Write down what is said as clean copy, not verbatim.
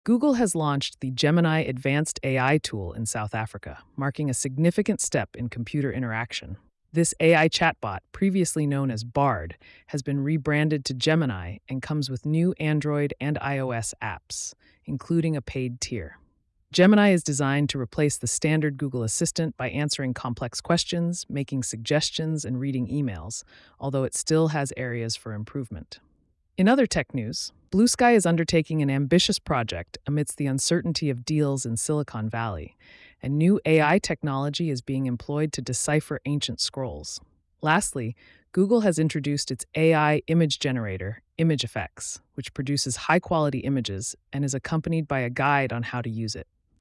Google has launched the Gemini Advanced AI tool in South Africa, marking a significant step in computer interaction. This AI chatbot, previously known as Bard, has been rebranded to Gemini and comes with new Android and iOS apps, including a paid tier. Gemini is designed to replace the standard Google Assistant by answering complex questions, making suggestions, and reading emails, although it still has areas for improvement. In other tech news, Blue Sky is undertaking an ambitious project amidst the uncertainty of deals in Silicon Valley, and new AI technology is being employed to decipher ancient scrolls. Lastly, Google has introduced its AI image generator, ImageFX, which produces high quality images and is accompanied by a guide on how to use it.